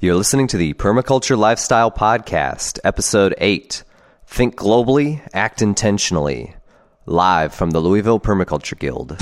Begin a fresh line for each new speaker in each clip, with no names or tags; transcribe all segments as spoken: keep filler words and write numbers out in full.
You're listening to the Permaculture Lifestyle Podcast, Episode eight, Think Globally, Act Intentionally, live from the Louisville Permaculture Guild.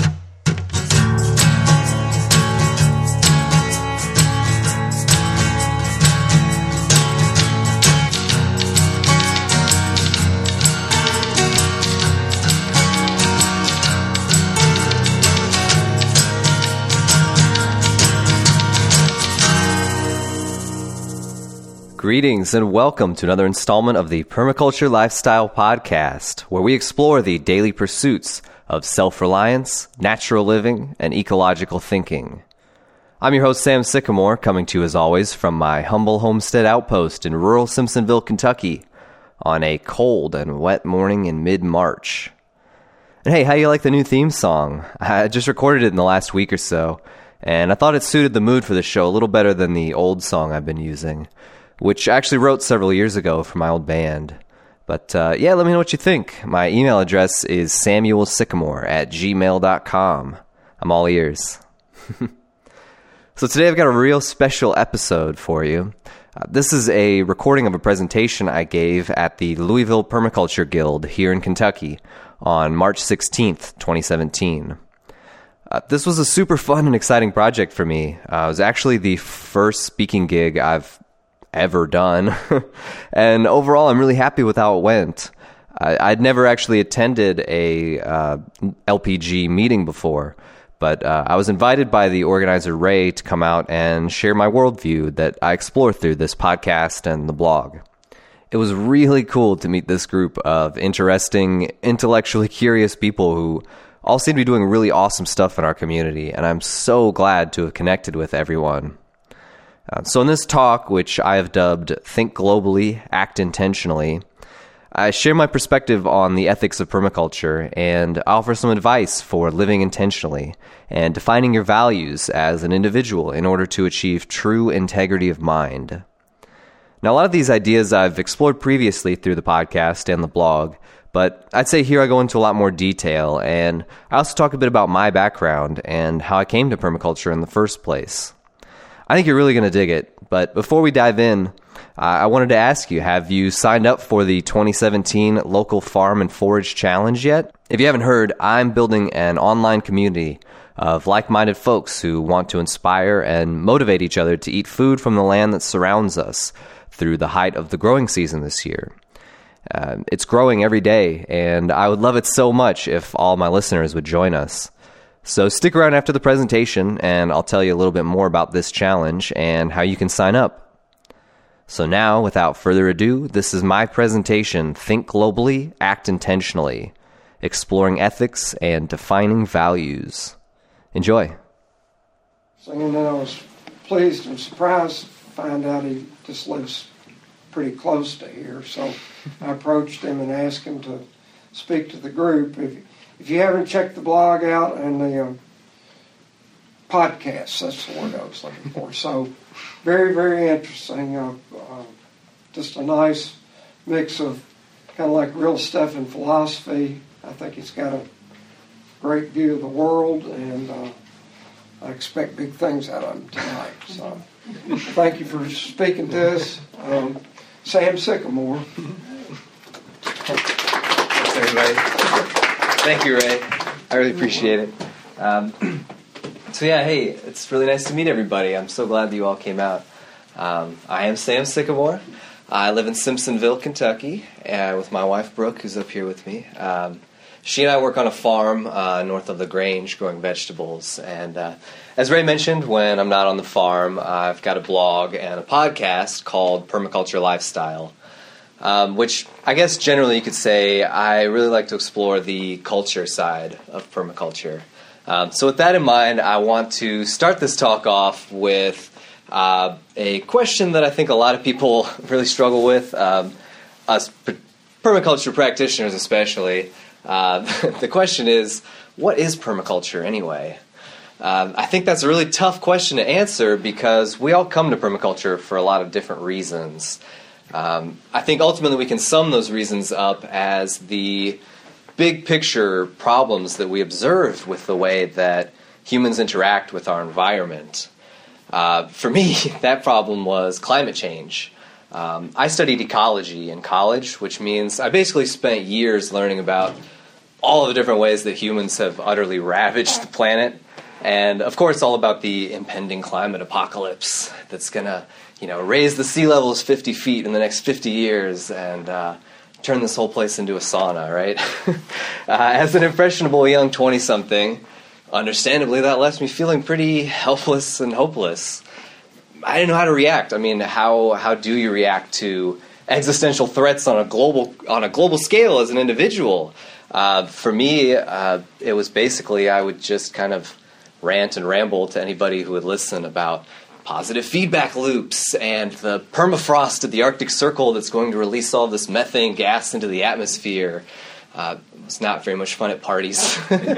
Greetings and welcome to another installment of the Permaculture Lifestyle Podcast, where we explore the daily pursuits of self-reliance, natural living, and ecological thinking. I'm your host, Sam Sycamore, coming to you as always from my humble homestead outpost in rural Simpsonville, Kentucky, on a cold and wet morning in mid-March. And hey, how do you like the new theme song? I just recorded it in the last week or so, and I thought it suited the mood for the show a little better than the old song I've been using, which I actually wrote several years ago for my old band. But uh, yeah, let me know what you think. My email address is samuelsycamore at gmail dot com. I'm all ears. So today I've got a real special episode for you. Uh, this is a recording of a presentation I gave at the Louisville Permaculture Guild here in Kentucky on March sixteenth, twenty seventeen. Uh, this was a super fun and exciting project for me. Uh, it was actually the first speaking gig I've ever done. And overall, I'm really happy with how it went. I, I'd never actually attended a uh, L P G meeting before, but uh, I was invited by the organizer, Ray, to come out and share my worldview that I explore through this podcast and the blog. It was really cool to meet this group of interesting, intellectually curious people who all seem to be doing really awesome stuff in our community, and I'm so glad to have connected with everyone. Uh, so in this talk, which I have dubbed Think Globally, Act Intentionally, I share my perspective on the ethics of permaculture and offer some advice for living intentionally and defining your values as an individual in order to achieve true integrity of mind. Now, a lot of these ideas I've explored previously through the podcast and the blog, but I'd say here I go into a lot more detail, and I also talk a bit about my background and how I came to permaculture in the first place. I think you're really going to dig it, but before we dive in, uh, I wanted to ask you, have you signed up for the twenty seventeen Local Farm and Forage Challenge yet? If you haven't heard, I'm building an online community of like-minded folks who want to inspire and motivate each other to eat food from the land that surrounds us through the height of the growing season this year. Uh, it's growing every day, and I would love it so much if all my listeners would join us. So stick around after the presentation, and I'll tell you a little bit more about this challenge and how you can sign up. So now, without further ado, this is my presentation, Think Globally, Act Intentionally, exploring ethics and defining values. Enjoy.
So, you know, I was pleased and surprised to find out he just lives pretty close to here. So I approached him and asked him to speak to the group. If If you haven't checked the blog out and the um, podcast, that's the word I was looking for. So very, very interesting. Uh, uh, just a nice mix of kind of like real stuff and philosophy. I think he's got a great view of the world, and uh, I expect big things out of him tonight. So thank you for speaking to us. Um, Sam Sycamore.
Thanks, everybody. Thank you, Ray. I really appreciate it. Um, so yeah, hey, it's really nice to meet everybody. I'm so glad that you all came out. Um, I am Sam Sycamore. I live in Simpsonville, Kentucky, uh, with my wife, Brooke, who's up here with me. Um, she and I work on a farm uh, north of LaGrange growing vegetables. And uh, as Ray mentioned, when I'm not on the farm, I've got a blog and a podcast called Permaculture Lifestyle. Um, which I guess generally you could say I really like to explore the culture side of permaculture. Um, so with that in mind, I want to start this talk off with uh, a question that I think a lot of people really struggle with, um, us per- permaculture practitioners especially. Uh, the question is, what is permaculture anyway? Um, I think that's a really tough question to answer because we all come to permaculture for a lot of different reasons. Um, I think ultimately we can sum those reasons up as the big picture problems that we observe with the way that humans interact with our environment. Uh, for me, that problem was climate change. Um, I studied ecology in college, which means I basically spent years learning about all of the different ways that humans have utterly ravaged the planet. And, of course, all about the impending climate apocalypse that's going to, you know, raise the sea levels fifty feet in the next fifty years and uh, turn this whole place into a sauna, right? uh, as an impressionable young twenty-something, understandably, that left me feeling pretty helpless and hopeless. I didn't know how to react. I mean, how how do you react to existential threats on a global on a global scale as an individual? Uh, for me, uh, it was basically I would just kind of rant and ramble to anybody who would listen about positive feedback loops and the permafrost at the Arctic Circle that's going to release all this methane gas into the atmosphere. Uh, it's not very much fun at parties.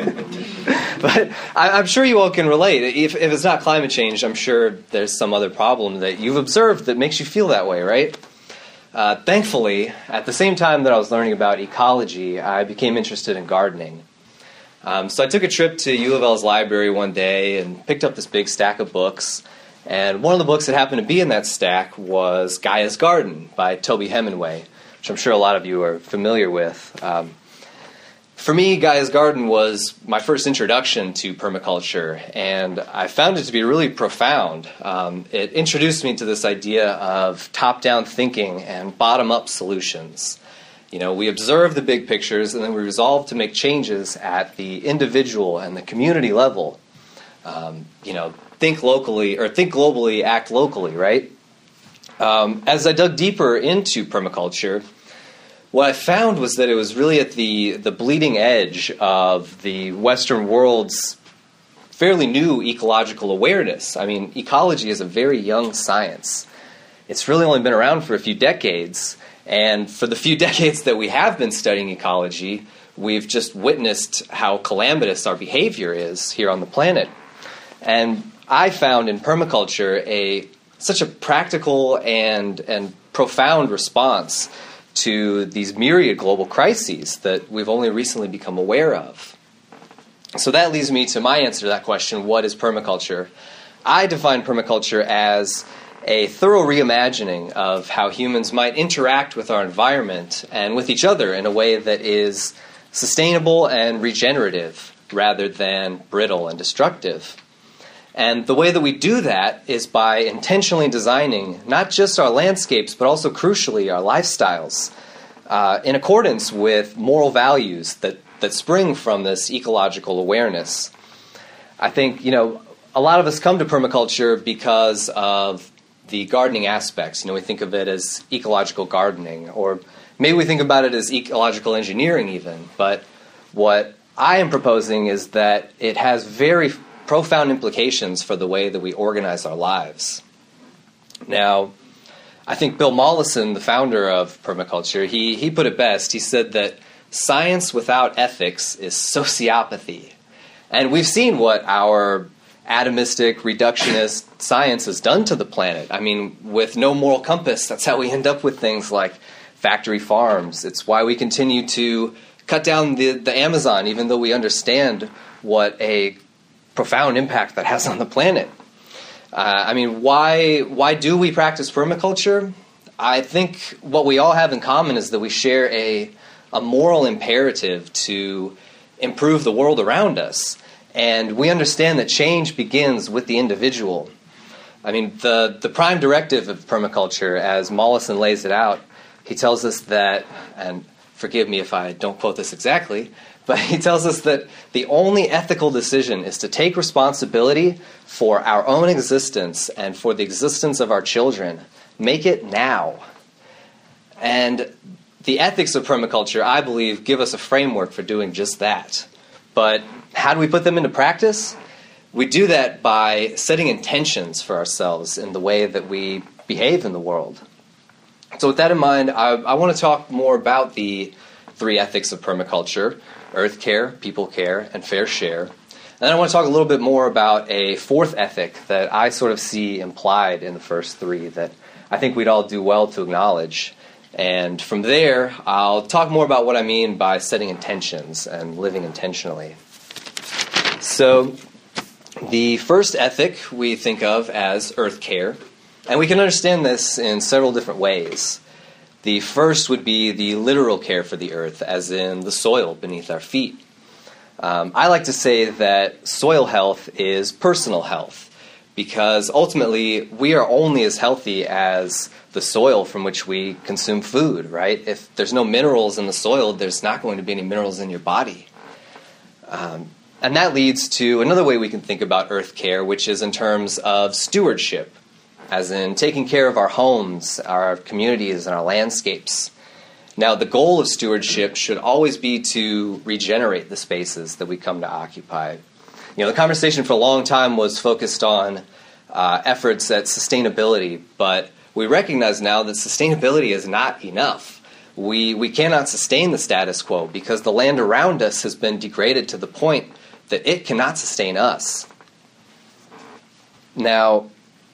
But I, I'm sure you all can relate. If, if it's not climate change, I'm sure there's some other problem that you've observed that makes you feel that way, right? Uh, thankfully, at the same time that I was learning about ecology, I became interested in gardening. Um, so I took a trip to U of L's library one day and picked up this big stack of books. And one of the books that happened to be in that stack was Gaia's Garden by Toby Hemingway, which I'm sure a lot of you are familiar with. Um, For me, Gaia's Garden was my first introduction to permaculture, and I found it to be really profound. Um, it introduced me to this idea of top-down thinking and bottom-up solutions. You know, we observe the big pictures, and then we resolve to make changes at the individual and the community level. Um, you know, think locally, or think globally, act locally, right? Um, as I dug deeper into permaculture, what I found was that it was really at the, the bleeding edge of the Western world's fairly new ecological awareness. I mean, ecology is a very young science. It's really only been around for a few decades, and for the few decades that we have been studying ecology, we've just witnessed how calamitous our behavior is here on the planet. And I found in permaculture a such a practical and, and profound response to these myriad global crises that we've only recently become aware of. So that leads me to my answer to that question, what is permaculture? I define permaculture as a thorough reimagining of how humans might interact with our environment and with each other in a way that is sustainable and regenerative rather than brittle and destructive. And the way that we do that is by intentionally designing not just our landscapes, but also crucially our lifestyles uh, in accordance with moral values that, that spring from this ecological awareness. I think, you know, a lot of us come to permaculture because of the gardening aspects. You know, we think of it as ecological gardening, or maybe we think about it as ecological engineering even. But what I am proposing is that it has very profound implications for the way that we organize our lives. Now, I think Bill Mollison, the founder of permaculture, he, he put it best. He said that science without ethics is sociopathy. And we've seen what our atomistic, reductionist science has done to the planet. I mean, with no moral compass, that's how we end up with things like factory farms. It's why we continue to cut down the, the Amazon, even though we understand what a profound impact that has on the planet. Uh, I mean, why why do we practice permaculture? I think what we all have in common is that we share a, a moral imperative to improve the world around us. And we understand that change begins with the individual. I mean, the, the prime directive of permaculture, as Mollison lays it out, he tells us that, and forgive me if I don't quote this exactly, but he tells us that the only ethical decision is to take responsibility for our own existence and for the existence of our children. Make it now. And the ethics of permaculture, I believe, give us a framework for doing just that. But how do we put them into practice? We do that by setting intentions for ourselves in the way that we behave in the world. So with that in mind, I, I want to talk more about the three ethics of permaculture: earth care, people care, and fair share. And then I want to talk a little bit more about a fourth ethic that I sort of see implied in the first three that I think we'd all do well to acknowledge. And from there, I'll talk more about what I mean by setting intentions and living intentionally. So The first ethic we think of as earth care, and we can understand this in several different ways. The first would be the literal care for the earth, as in the soil beneath our feet. Um, I like to say that soil health is personal health, because ultimately we are only as healthy as the soil from which we consume food, right? If there's no minerals in the soil, there's not going to be any minerals in your body. Um, and that leads to another way we can think about earth care, which is in terms of stewardship, as in taking care of our homes, our communities, and our landscapes. Now, the goal of stewardship should always be to regenerate the spaces that we come to occupy. You know, the conversation for a long time was focused on uh, efforts at sustainability, but we recognize now that sustainability is not enough. We we cannot sustain the status quo because the land around us has been degraded to the point that it cannot sustain us. Now,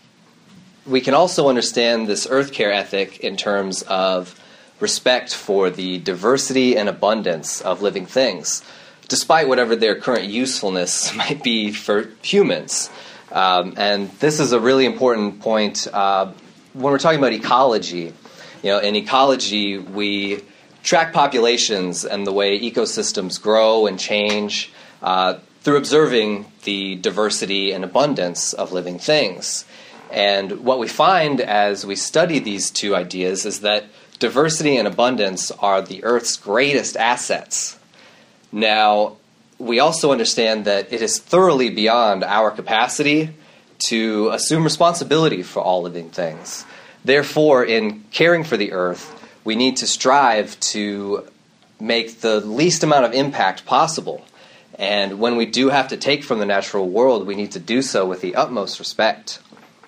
we can also understand this earth care ethic in terms of respect for the diversity and abundance of living things, despite whatever their current usefulness might be for humans. Um, and this is a really important point uh, when we're talking about ecology. You know, in ecology, we track populations and the way ecosystems grow and change uh, through observing the diversity and abundance of living things. And what we find as we study these two ideas is that diversity and abundance are the Earth's greatest assets. Now, we also understand that it is thoroughly beyond our capacity to assume responsibility for all living things. Therefore, in caring for the Earth, we need to strive to make the least amount of impact possible. And when we do have to take from the natural world, we need to do so with the utmost respect.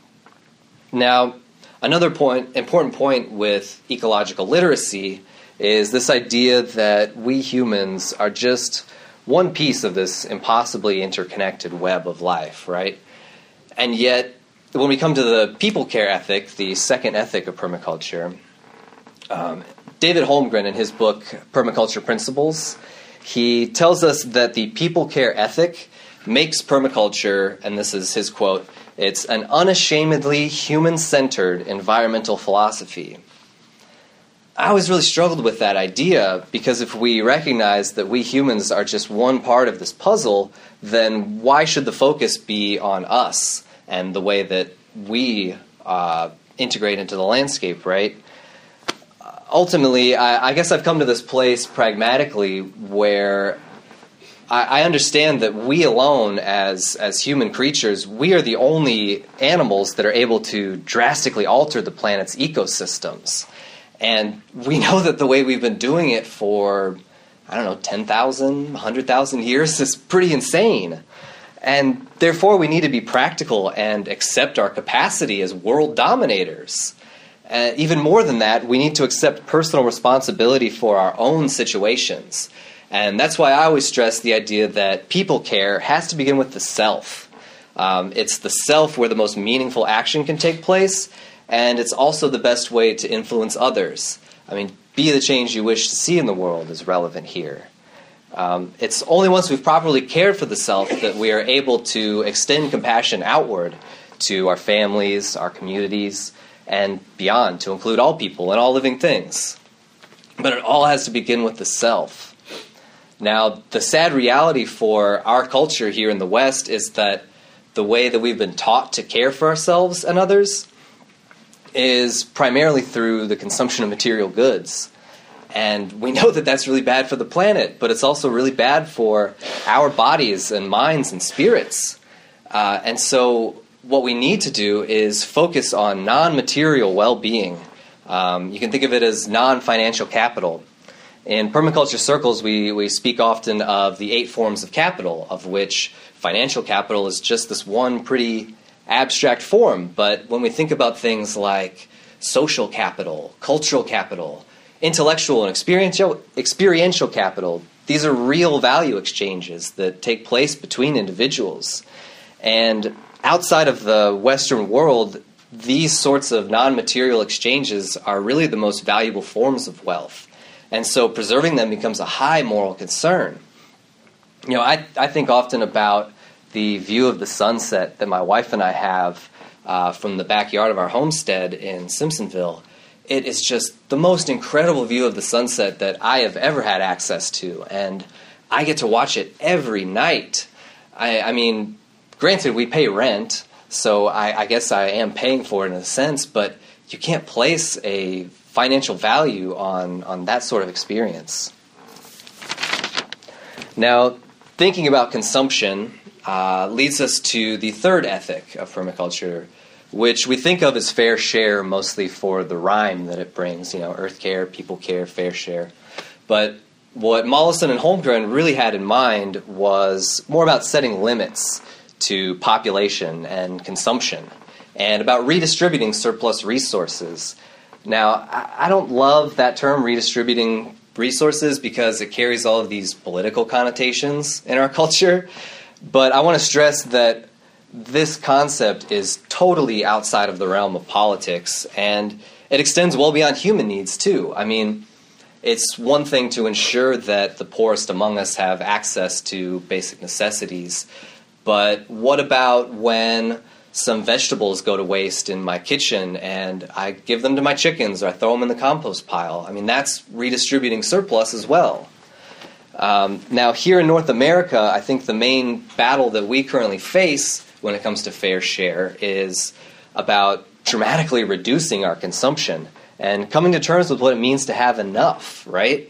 Now, another point, important point with ecological literacy is this idea that we humans are just one piece of this impossibly interconnected web of life, right? And yet, when we come to the people care ethic, the second ethic of permaculture, um, David Holmgren, in his book Permaculture Principles, he tells us that the people care ethic makes permaculture, and this is his quote, it's an unashamedly human-centered environmental philosophy. I always really struggled with that idea because if we recognize that we humans are just one part of this puzzle, then why should the focus be on us and the way that we uh, integrate into the landscape, right? Uh, ultimately, I, I guess I've come to this place pragmatically where I understand that we alone, as as human creatures, we are the only animals that are able to drastically alter the planet's ecosystems. And we know that the way we've been doing it for, I don't know, ten thousand, one hundred thousand years is pretty insane. And therefore, we need to be practical and accept our capacity as world dominators. Uh, even more than that, we need to accept personal responsibility for our own situations. And that's why I always stress the idea that people care has to begin with the self. Um, it's the self where the most meaningful action can take place, and it's also the best way to influence others. I mean, be the change you wish to see in the world is relevant here. Um, it's only once we've properly cared for the self that we are able to extend compassion outward to our families, our communities, and beyond, to include all people and all living things. But it all has to begin with the self. Now, the sad reality for our culture here in the West is that the way that we've been taught to care for ourselves and others is primarily through the consumption of material goods. And we know that that's really bad for the planet, but it's also really bad for our bodies and minds and spirits. Uh, and so what we need to do is focus on non-material well-being. Um, you can think of it as non-financial capital. In permaculture circles, we, we speak often of the eight forms of capital, of which financial capital is just this one pretty abstract form. But when we think about things like social capital, cultural capital, intellectual and experiential, experiential capital, these are real value exchanges that take place between individuals. And outside of the Western world, these sorts of non-material exchanges are really the most valuable forms of wealth. And so preserving them becomes a high moral concern. You know, I, I think often about the view of the sunset that my wife and I have uh, from the backyard of our homestead in Simpsonville, it is just the most incredible view of the sunset that I have ever had access to. And I get to watch it every night. I, I mean, granted, we pay rent, so I, I guess I am paying for it in a sense, but you can't place a financial value on, on that sort of experience. Now, thinking about consumption uh, leads us to the third ethic of permaculture, which we think of as fair share mostly for the rhyme that it brings, you know, earth care, people care, fair share. But what Mollison and Holmgren really had in mind was more about setting limits to population and consumption, and about redistributing surplus resources. Now, I don't love that term, redistributing resources, because it carries all of these political connotations in our culture, but I want to stress that this concept is totally outside of the realm of politics, and it extends well beyond human needs, too. I mean, it's one thing to ensure that the poorest among us have access to basic necessities, but what about when some vegetables go to waste in my kitchen and I give them to my chickens or I throw them in the compost pile? I mean, that's redistributing surplus as well. Um, now, here in North America, I think the main battle that we currently face when it comes to fair share is about dramatically reducing our consumption and coming to terms with what it means to have enough, right?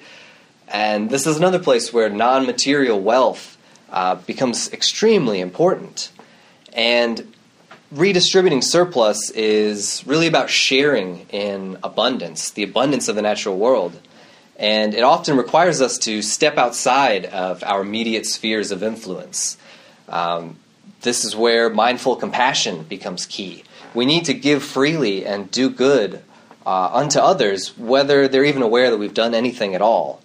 And this is another place where non-material wealth uh, becomes extremely important. And redistributing surplus is really about sharing in abundance, the abundance of the natural world. And it often requires us to step outside of our immediate spheres of influence. Um, this is where mindful compassion becomes key. We need to give freely and do good uh, unto others, whether they're even aware that we've done anything at all.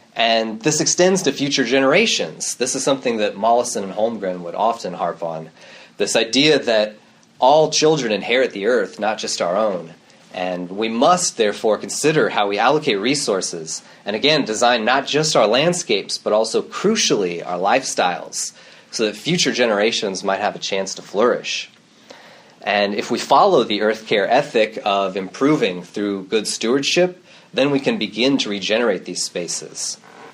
And this extends to future generations. This is something that Mollison and Holmgren would often harp on. This idea that all children inherit the earth, not just our own. And we must, therefore, consider how we allocate resources, and again, design not just our landscapes, but also, crucially, our lifestyles, so that future generations might have a chance to flourish. And if we follow the earth care ethic of improving through good stewardship, then we can begin to regenerate these spaces.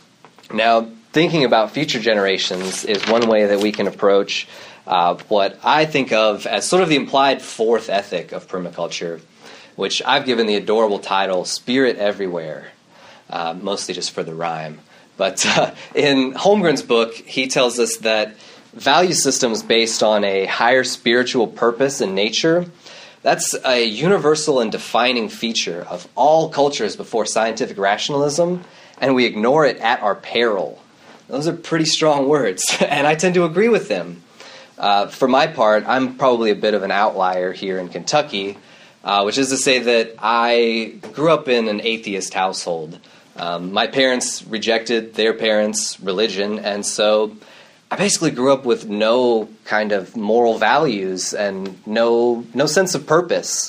Now, thinking about future generations is one way that we can approach uh, what I think of as sort of the implied fourth ethic of permaculture, which I've given the adorable title, Spirit Everywhere, uh, mostly just for the rhyme. But uh, in Holmgren's book, he tells us that value systems based on a higher spiritual purpose in nature, that's a universal and defining feature of all cultures before scientific rationalism, and we ignore it at our peril. Those are pretty strong words, and I tend to agree with them. Uh, for my part, I'm probably a bit of an outlier here in Kentucky, uh, which is to say that I grew up in an atheist household. Um, my parents rejected their parents' religion, and so I basically grew up with no kind of moral values and no no sense of purpose.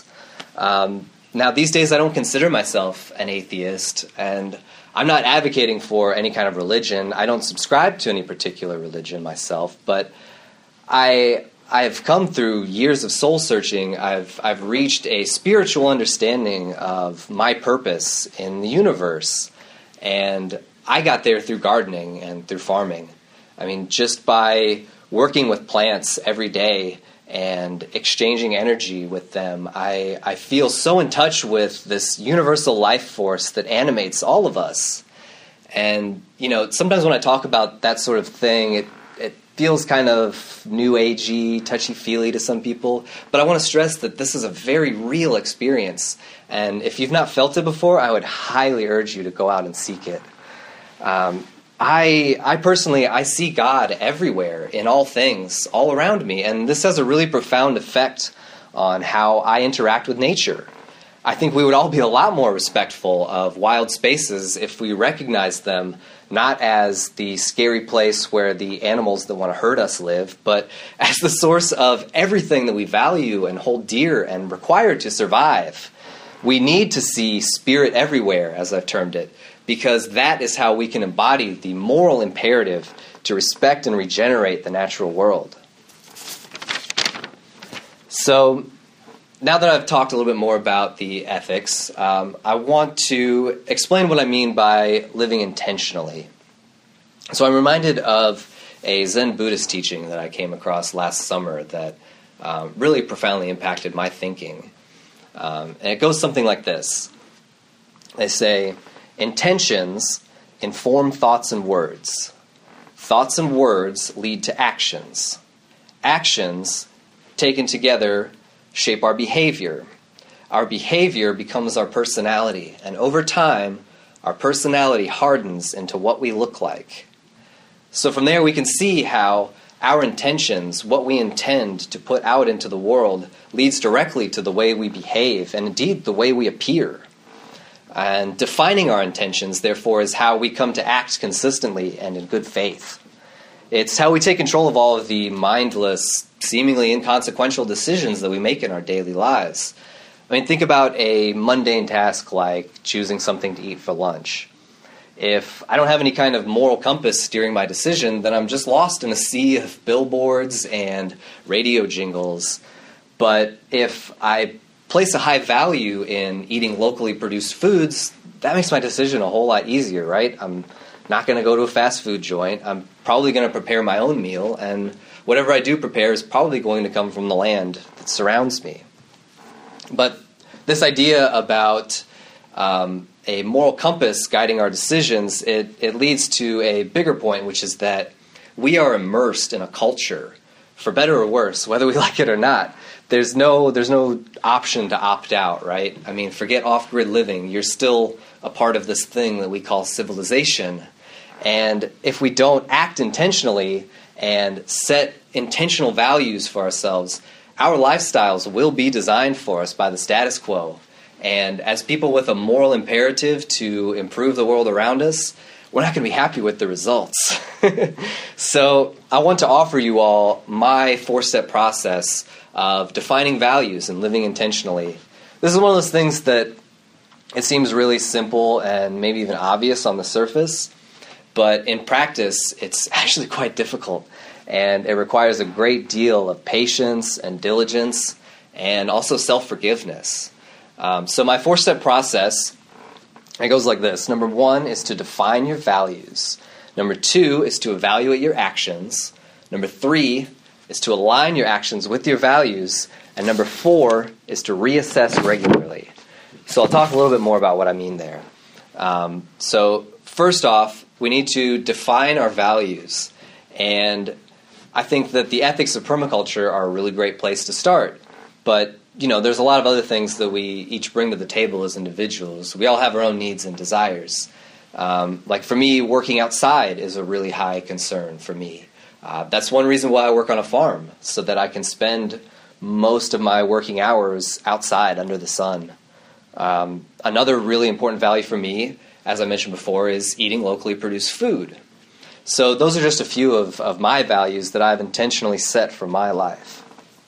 Um, now, these days, I don't consider myself an atheist, and I'm not advocating for any kind of religion. I don't subscribe to any particular religion myself, but I I've come through years of soul searching. I've I've reached a spiritual understanding of my purpose in the universe, and I got there through gardening and through farming. I mean, just by working with plants every day and exchanging energy with them, I, I feel so in touch with this universal life force that animates all of us. And, you know, sometimes when I talk about that sort of thing, it, it feels kind of new agey, touchy-feely to some people. But I want to stress that this is a very real experience. And if you've not felt it before, I would highly urge you to go out and seek it. Um, I I personally, I see God everywhere, in all things, all around me, and this has a really profound effect on how I interact with nature. I think we would all be a lot more respectful of wild spaces if we recognized them not as the scary place where the animals that want to hurt us live, but as the source of everything that we value and hold dear and require to survive. We need to see spirit everywhere, as I've termed it, because that is how we can embody the moral imperative to respect and regenerate the natural world. So now that I've talked a little bit more about the ethics, um, I want to explain what I mean by living intentionally. So I'm reminded of a Zen Buddhist teaching that I came across last summer that um, really profoundly impacted my thinking. Um, and it goes something like this. They say, intentions inform thoughts and words. Thoughts and words lead to actions. Actions, taken together, shape our behavior. Our behavior becomes our personality, and over time, our personality hardens into what we look like. So from there, we can see how our intentions, what we intend to put out into the world, leads directly to the way we behave, and indeed the way we appear. And defining our intentions, therefore, is how we come to act consistently and in good faith. It's how we take control of all of the mindless, seemingly inconsequential decisions that we make in our daily lives. I mean, think about a mundane task like choosing something to eat for lunch. If I don't have any kind of moral compass steering my decision, then I'm just lost in a sea of billboards and radio jingles. But if I place a high value in eating locally produced foods, that makes my decision a whole lot easier, right? I'm not going to go to a fast food joint. I'm probably going to prepare my own meal, and whatever I do prepare is probably going to come from the land that surrounds me. But this idea about um, a moral compass guiding our decisions, it, it leads to a bigger point, which is that we are immersed in a culture, for better or worse, whether we like it or not. There's no there's no option to opt out, right? I mean, forget off-grid living. You're still a part of this thing that we call civilization. And if we don't act intentionally and set intentional values for ourselves, our lifestyles will be designed for us by the status quo. And as people with a moral imperative to improve the world around us, we're not going to be happy with the results. So I want to offer you all my four-step process of defining values and living intentionally. This is one of those things that it seems really simple and maybe even obvious on the surface, but in practice, it's actually quite difficult. And it requires a great deal of patience and diligence and also self-forgiveness. Um, so my four-step process, it goes like this. Number one is to define your values. Number two is to evaluate your actions. Number three is to align your actions with your values. And number four is to reassess regularly. So I'll talk a little bit more about what I mean there. Um, so first off, we need to define our values. And I think that the ethics of permaculture are a really great place to start. But, you know, there's a lot of other things that we each bring to the table as individuals. We all have our own needs and desires. Um, like for me, working outside is a really high concern for me. Uh, that's one reason why I work on a farm, so that I can spend most of my working hours outside under the sun. Um, another really important value for me, as I mentioned before, is eating locally produced food. So those are just a few of, of my values that I've intentionally set for my life.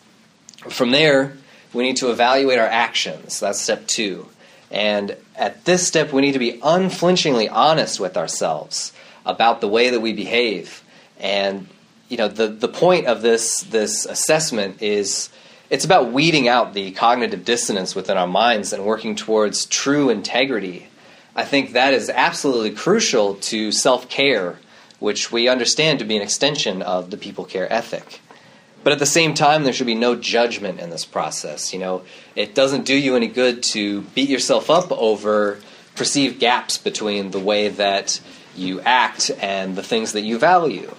From there, we need to evaluate our actions. That's step two. And at this step, we need to be unflinchingly honest with ourselves about the way that we behave. And, you know, the, the point of this, this assessment is it's about weeding out the cognitive dissonance within our minds and working towards true integrity. I think that is absolutely crucial to self-care, which we understand to be an extension of the people care ethic. But at the same time, there should be no judgment in this process. You know, it doesn't do you any good to beat yourself up over perceived gaps between the way that you act and the things that you value.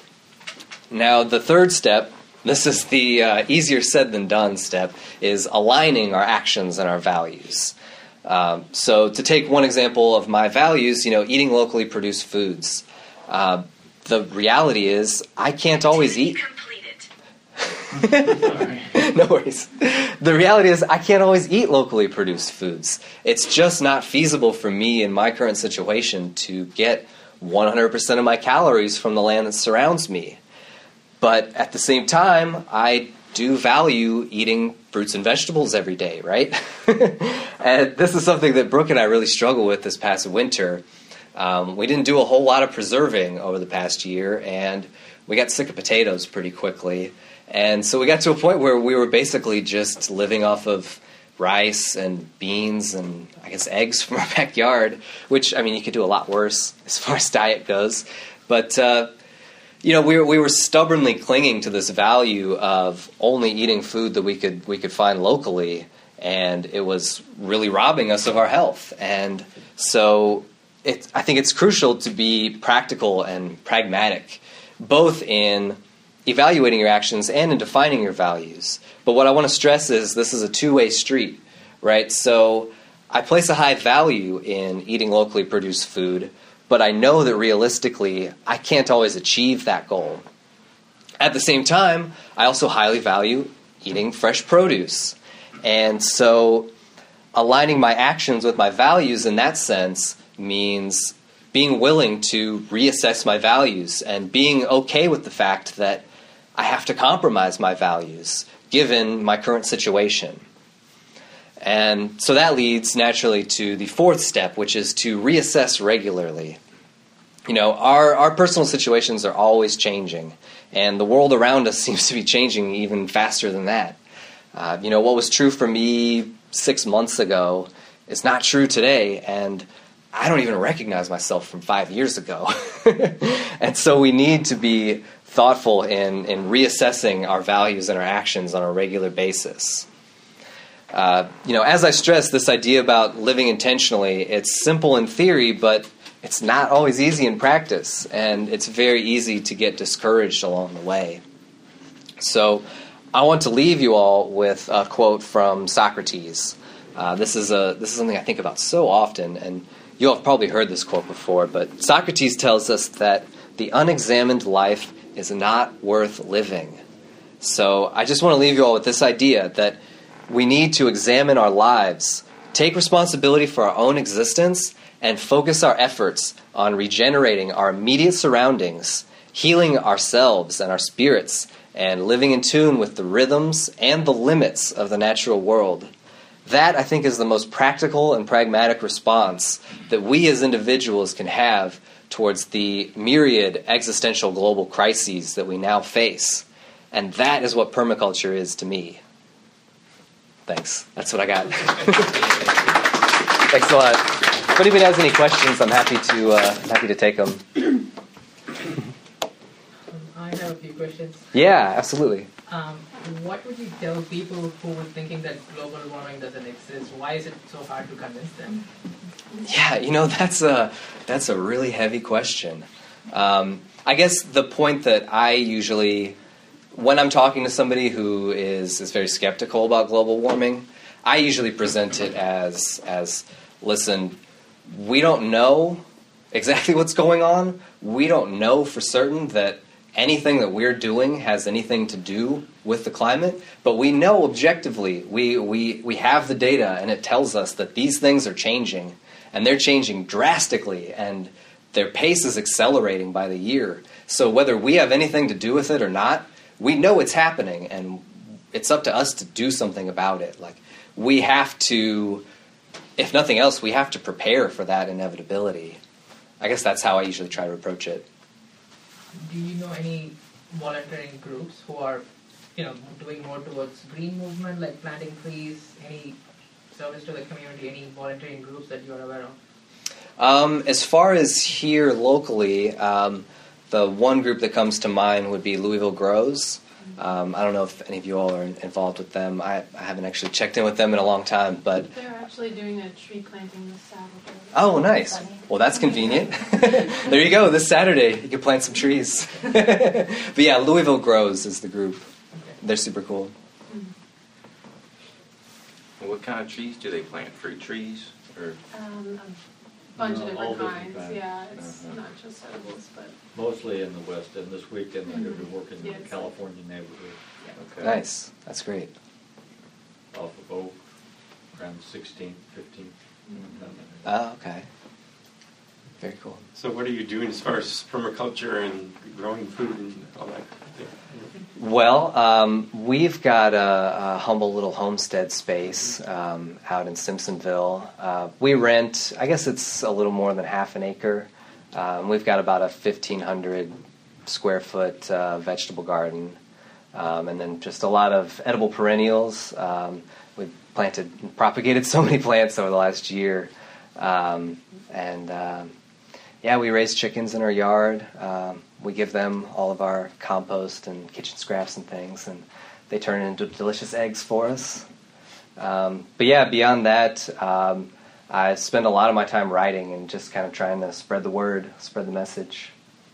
Now, the third step, this is the uh, easier said than done step, is aligning our actions and our values. Um, so to take one example of my values, you know, eating locally produced foods. Uh, the reality is I can't always eat. No worries. The reality is I can't always eat locally produced foods. It's just not feasible for me in my current situation to get one hundred percent of my calories from the land that surrounds me. But at the same time, I do value eating fruits and vegetables every day, right? And this is something that Brooke and I really struggle with this past winter. Um, we didn't do a whole lot of preserving over the past year, and we got sick of potatoes pretty quickly. And so we got to a point where we were basically just living off of rice and beans and, I guess, eggs from our backyard, which, I mean, you could do a lot worse as far as diet goes. But, uh, you know, we were, we were stubbornly clinging to this value of only eating food that we could we could find locally, and it was really robbing us of our health. And so it, I think it's crucial to be practical and pragmatic, both in evaluating your actions and in defining your values. But what I want to stress is this is a two-way street, right? So I place a high value in eating locally produced food, but I know that realistically I can't always achieve that goal. At the same time, I also highly value eating fresh produce. And so aligning my actions with my values in that sense means being willing to reassess my values and being okay with the fact that I have to compromise my values given my current situation. And so that leads naturally to the fourth step, which is to reassess regularly. You know, our, our personal situations are always changing, and the world around us seems to be changing even faster than that. Uh, you know, what was true for me six months ago is not true today, and I don't even recognize myself from five years ago. And so we need to be thoughtful in, in reassessing our values and our actions on a regular basis. Uh, you know, as I stress, this idea about living intentionally, it's simple in theory, but it's not always easy in practice, and it's very easy to get discouraged along the way. So I want to leave you all with a quote from Socrates. Uh, this is a this is something I think about so often, and you'll have probably heard this quote before, but Socrates tells us that the unexamined life is not worth living. So I just want to leave you all with this idea that we need to examine our lives, take responsibility for our own existence, and focus our efforts on regenerating our immediate surroundings, healing ourselves and our spirits, and living in tune with the rhythms and the limits of the natural world. That, I think, is the most practical and pragmatic response that we as individuals can have towards the myriad existential global crises that we now face. And that is what permaculture is to me. Thanks. That's what I got. Thanks a lot. If anybody has any questions, I'm happy to uh, happy to take them.
I have a few questions.
Yeah, absolutely.
Um, what would you tell people who were thinking that global warming doesn't exist? Why is it so hard to convince them?
Yeah, you know, that's a that's a really heavy question. Um, I guess the point that I usually, when I'm talking to somebody who is is very skeptical about global warming, I usually present it as as listen, we don't know exactly what's going on. We don't know for certain that anything that we're doing has anything to do with the climate, but we know objectively, we, we, we have the data, and it tells us that these things are changing, and they're changing drastically, and their pace is accelerating by the year. So whether we have anything to do with it or not, we know it's happening, and it's up to us to do something about it. Like, we have to, if nothing else, we have to prepare for that inevitability. I guess that's how I usually try to approach it.
Do you know any volunteering groups who are, you know, doing more towards green movement, like planting trees? Any service to the community? Any volunteering groups that you are aware of?
Um, as far as here locally, um, the one group that comes to mind would be Louisville Grows. Um, I don't know if any of you all are involved with them. I, I haven't actually checked in with them in a long time, but
they're actually doing a tree planting this Saturday.
Oh, nice. Well, that's convenient. There you go. This Saturday, you can plant some trees. But yeah, Louisville Grows is the group. They're super cool.
Well, what kind of trees do they plant? Fruit trees, or
Um, a bunch
No,
of
all
different
different
kinds.
kinds.
Yeah, it's
Uh-huh.
not just edibles, but
Mostly in the West End. This weekend they're going to be working in
Yes.
the California neighborhood
okay.
Nice. That's great.
off of Oak, around sixteenth, fifteenth.
Oh, okay. Very cool.
So what are you doing as far as permaculture and growing food and all that?
Well, um, we've got a, a humble little homestead space um, out in Simpsonville. Uh, we rent, I guess it's a little more than half an acre. Um, we've got about a fifteen hundred square foot uh, vegetable garden. um, and then just a lot of edible perennials. Um, we've planted and propagated so many plants over the last year. Um, and um, yeah, we raise chickens in our yard. Um, we give them all of our compost and kitchen scraps and things, and they turn into delicious eggs for us. Um, but yeah, beyond that, um, I spend a lot of my time writing and just kind of trying to spread the word, spread the message.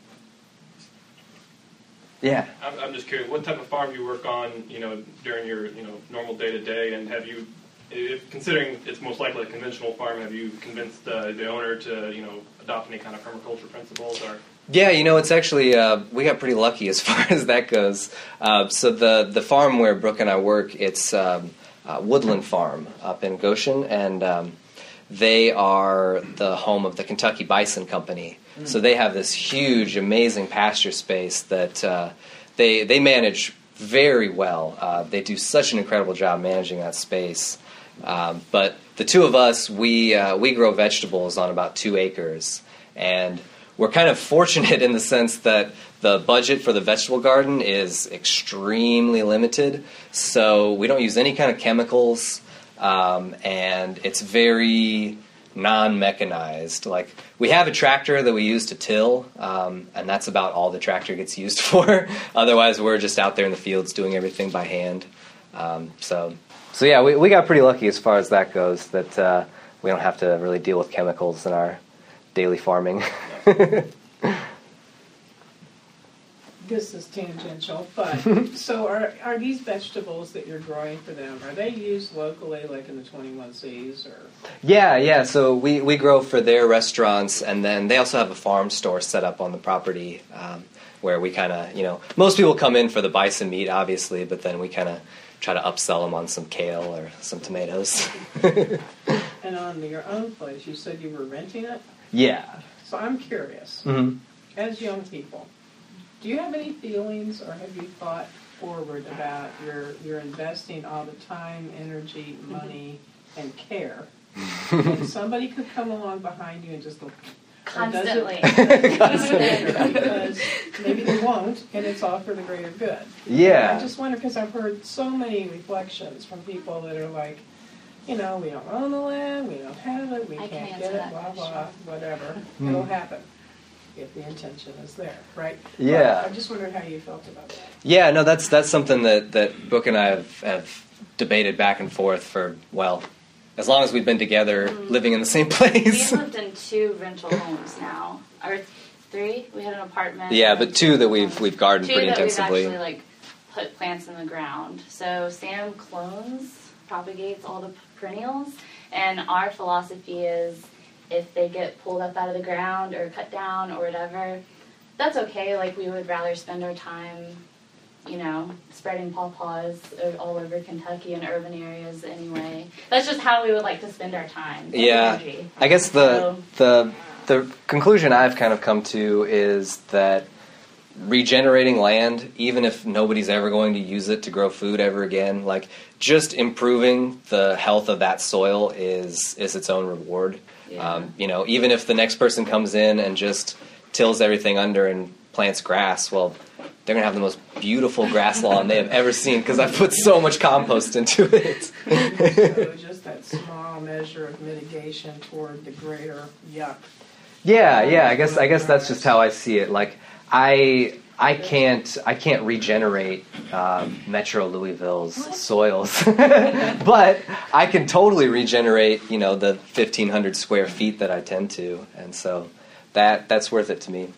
Yeah.
I'm, I'm just curious, what type of farm you work on, you know, during your, you know, normal day to day, and have you, if, considering it's most likely a conventional farm, have you convinced uh, the owner to, you know, adopt any kind of permaculture principles, or?
Yeah, you know, it's actually, uh, we got pretty lucky as far as that goes. Uh, so the, the farm where Brooke and I work, it's um, uh, Woodland Farm up in Goshen, and um, they are the home of the Kentucky Bison Company. Mm. So they have this huge, amazing pasture space that uh, they they manage very well. Uh, they do such an incredible job managing that space. Um, but the two of us, we uh, we grow vegetables on about two acres, and we're kind of fortunate in the sense that the budget for the vegetable garden is extremely limited. So we don't use any kind of chemicals. Um, and it's very non-mechanized. Like, we have a tractor that we use to till, um, and that's about all the tractor gets used for. Otherwise, we're just out there in the fields doing everything by hand. Um, so, so yeah, we, we got pretty lucky as far as that goes, that uh, we don't have to really deal with chemicals in our daily farming.
This is tangential, but so are are these vegetables that you're growing for them, are they used locally, like in the twenty-one C's, or?
Yeah, yeah. So we, we grow for their restaurants, and then they also have a farm store set up on the property um, where we kind of, you know, most people come in for the bison meat, obviously, but then we kind of try to upsell them on some kale or some tomatoes.
And on your own place, you said you were renting it?
Yeah.
So I'm curious,
Mm-hmm.
as young people, do you have any feelings, or have you thought forward about your your investing all the time, energy, money, and care, and somebody could come along behind you and just go,
Constantly.
because maybe they won't, and it's all for the greater good.
Yeah.
I just wonder, because I've heard so many reflections from people that are like, you know, we don't own the land, we don't have it, we
I
can't
can
get
answer
it,
that
blah,
question.
blah, whatever.
Hmm.
It'll happen if the intention is there, right?
Yeah.
But I just wondered how you felt about that.
Yeah, no, that's that's something that, that Brooke and I have, have debated back and forth for, well, as long as we've been together,
Mm.
living in the same place.
We've lived in two rental homes now, or three. We had an apartment.
Yeah,
and
but two that we've we've gardened
two
pretty
that
intensively.
we've actually like put plants in the ground. So Sam clones, propagates all the perennials, and our philosophy is if they get pulled up out of the ground or cut down or whatever, that's okay. Like, we would rather spend our time, you know, spreading pawpaws all over Kentucky and urban areas anyway. That's just how we would like to spend our time. and
Yeah,
energy.
I guess the
So-
the the conclusion I've kind of come to is that regenerating land, even if nobody's ever going to use it to grow food ever again, like just improving the health of that soil is is its own reward.
Yeah.
Um, you know, even if the next person comes in and just tills everything under and plants grass, well, they're going to have the most beautiful grass lawn they have ever seen because I've put so much compost into it.
So just that small measure of mitigation toward the greater yuck.
Yeah, yeah. I guess I guess that's just how I see it. Like, I I can't I can't regenerate um, Metro Louisville's soils, but I can totally regenerate, you know, the fifteen hundred square feet that I tend to, and so that that's worth it to me.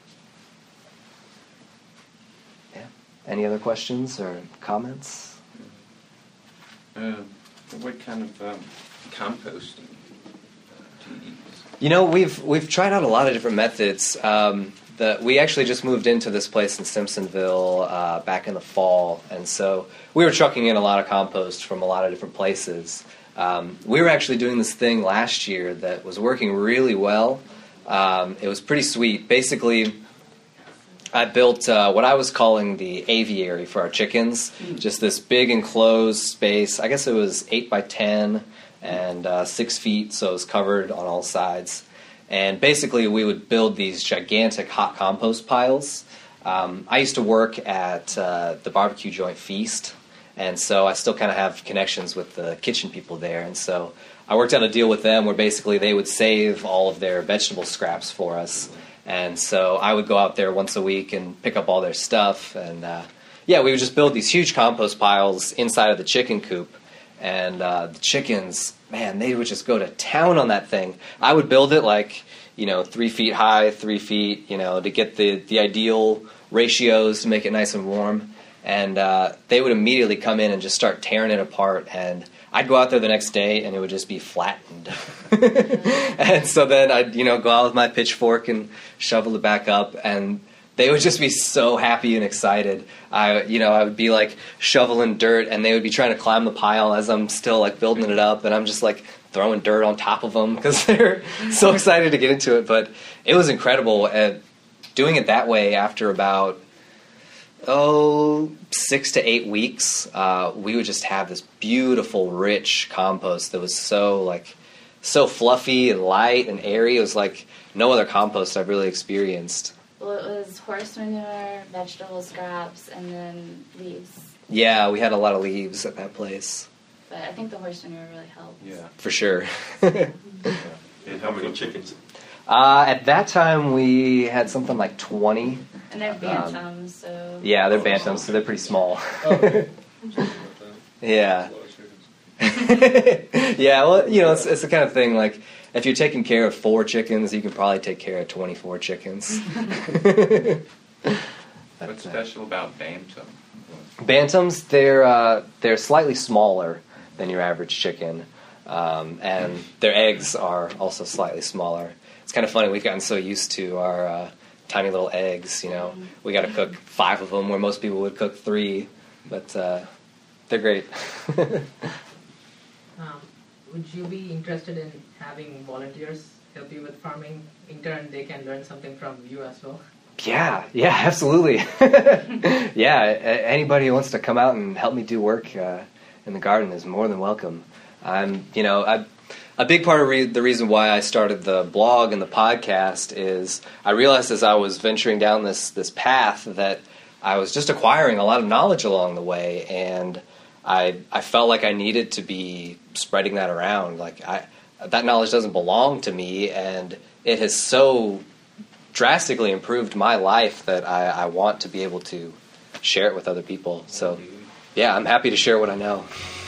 Yeah. Any other questions or comments?
Uh, what kind of um, composting uh, do you use?
You know, we've we've tried out a lot of different methods. Um, the, we actually just moved into this place in Simpsonville uh, back in the fall, and so we were trucking in a lot of compost from a lot of different places. Um, we were actually doing this thing last year that was working really well. Um, it was pretty sweet. Basically, I built uh, what I was calling the aviary for our chickens, just this big enclosed space. I guess it was eight by ten and uh, six feet, so it was covered on all sides. And basically, we would build these gigantic hot compost piles, Um, I used to work at uh, the barbecue joint Feast, and so I still kind of have connections with the kitchen people there. And so I worked out a deal with them where basically they would save all of their vegetable scraps for us. And so I would go out there once a week and pick up all their stuff. And uh, yeah, we would just build these huge compost piles inside of the chicken coop. And uh, the chickens, man, they would just go to town on that thing. I would build it like, you know, three feet high, three feet, you know, to get the, the ideal ratios to make it nice and warm. And uh, they would immediately come in and just start tearing it apart. And I'd go out there the next day and it would just be flattened. And so then I'd, you know, go out with my pitchfork and shovel it back up. And they would just be so happy and excited. I, you know, I would be like shoveling dirt and they would be trying to climb the pile as I'm still like building it up. And I'm just like throwing dirt on top of them because they're so excited to get into it. But it was incredible. And doing it that way after about, oh, six to eight weeks, uh, we would just have this beautiful, rich compost that was so like so fluffy and light and airy. It was like no other compost I've really experienced.
Well, it was horse manure, vegetable scraps, and then leaves.
Yeah, we had a lot of leaves at that place.
But I think the horse manure really helped.
Yeah.
For sure.
And how many chickens?
Uh, at that time, we had something like twenty.
And they're bantams, so...
Yeah, they're bantams, so they're pretty small.
Okay.
Yeah. Yeah, well, you know, it's, it's the kind of thing, like, if you're taking care of four chickens, you can probably take care of twenty-four chickens.
What's special about bantam?
Bantams, they're uh, they're slightly smaller than your average chicken, um, and their eggs are also slightly smaller. It's kind of funny, we've gotten so used to our uh, tiny little eggs, you know. We got to cook five of them where most people would cook three, but uh, they're great.
Um, would you be interested in having volunteers help you with farming? In turn, they can learn something from you as well.
Yeah, yeah, absolutely. Yeah, a- anybody who wants to come out and help me do work uh, in the garden is more than welcome. I'm, you know, I, a big part of re- the reason why I started the blog and the podcast is I realized as I was venturing down this this path that I was just acquiring a lot of knowledge along the way, and I I felt like I needed to be spreading that around. Like I, that knowledge doesn't belong to me, and it has so drastically improved my life that I, I want to be able to share it with other people. So, yeah, I'm happy to share what I know.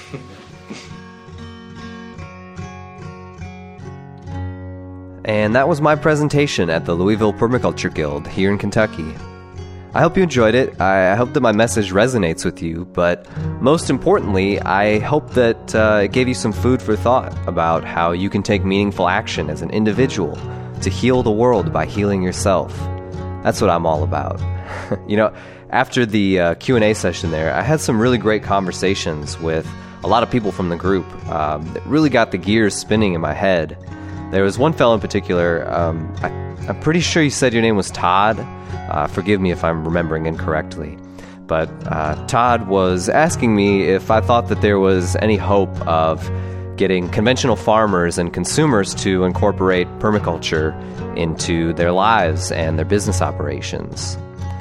And that was my presentation at the Louisville Permaculture Guild here in Kentucky. I hope you enjoyed it. I hope that my message resonates with you, but most importantly, I hope that uh, it gave you some food for thought about how you can take meaningful action as an individual to heal the world by healing yourself. That's what I'm all about. You know, after the uh, Q and A session there, I had some really great conversations with a lot of people from the group um, that really got the gears spinning in my head. There was one fellow in particular, um, I, I'm pretty sure you said your name was Todd. Uh, forgive me if I'm remembering incorrectly. But uh, Todd was asking me if I thought that there was any hope of getting conventional farmers and consumers to incorporate permaculture into their lives and their business operations.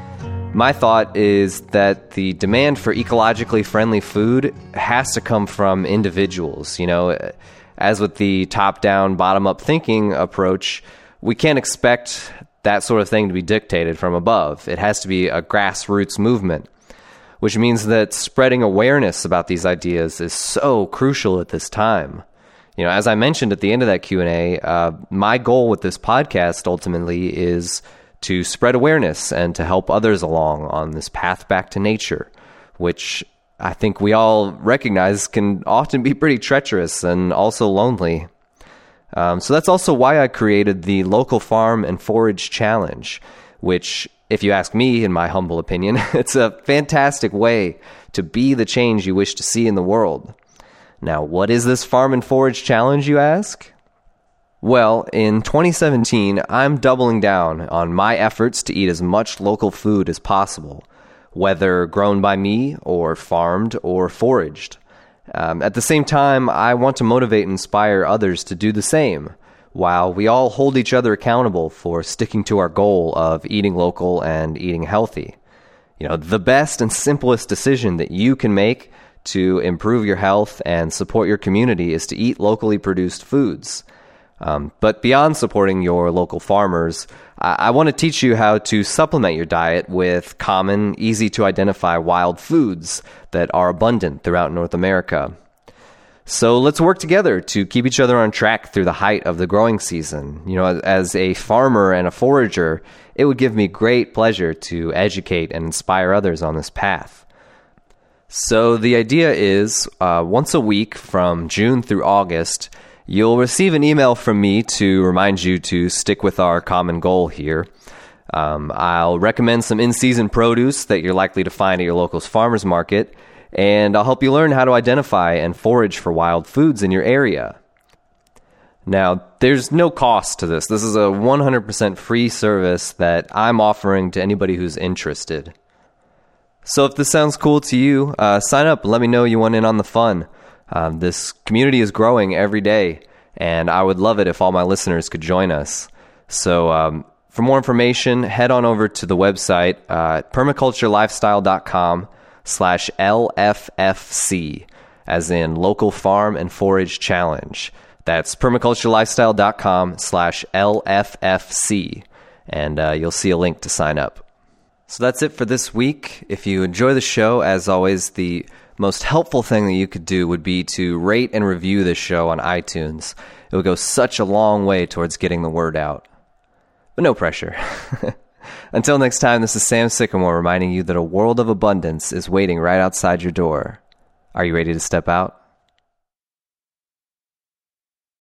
My thought is that the demand for ecologically friendly food has to come from individuals. You know, as with the top-down, bottom-up thinking approach, we can't expect that sort of thing to be dictated from above. It has to be a grassroots movement, which means that spreading awareness about these ideas is so crucial at this time. You know, as I mentioned at the end of that Q and A, uh, my goal with this podcast ultimately is to spread awareness and to help others along on this path back to nature, which I think we all recognize can often be pretty treacherous and also lonely. Um, so that's also why I created the Local Farm and Forage Challenge, which, if you ask me, in my humble opinion, it's a fantastic way to be the change you wish to see in the world. Now, what is this Farm and Forage Challenge, you ask? Well, in twenty seventeen, I'm doubling down on my efforts to eat as much local food as possible, whether grown by me or farmed or foraged. Um, at the same time, I want to motivate and inspire others to do the same, while we all hold each other accountable for sticking to our goal of eating local and eating healthy. You know, the best and simplest decision that you can make to improve your health and support your community is to eat locally produced foods. Um, but beyond supporting your local farmers, I, I want to teach you how to supplement your diet with common, easy-to-identify wild foods that are abundant throughout North America. So let's work together to keep each other on track through the height of the growing season. You know, as a farmer and a forager, it would give me great pleasure to educate and inspire others on this path. So the idea is, uh, once a week from June through August, you'll receive an email from me to remind you to stick with our common goal here. Um, I'll recommend some in-season produce that you're likely to find at your local farmer's market, and I'll help you learn how to identify and forage for wild foods in your area. Now, there's no cost to this. This is a one hundred percent free service that I'm offering to anybody who's interested. So if this sounds cool to you, uh, sign up and let me know you want in on the fun. Um, this community is growing every day, and I would love it if all my listeners could join us. So um, for more information, head on over to the website, uh, permaculturelifestyle.com slash LFFC, as in Local Farm and Forage Challenge. That's permaculturelifestyle.com slash LFFC, and uh, you'll see a link to sign up. So that's it for this week. If you enjoy the show, as always, the most helpful thing that you could do would be to rate and review this show on iTunes. It would go such a long way towards getting the word out. But no pressure. Until next time, this is Sam Sycamore reminding you that a world of abundance is waiting right outside your door. Are you ready to step out?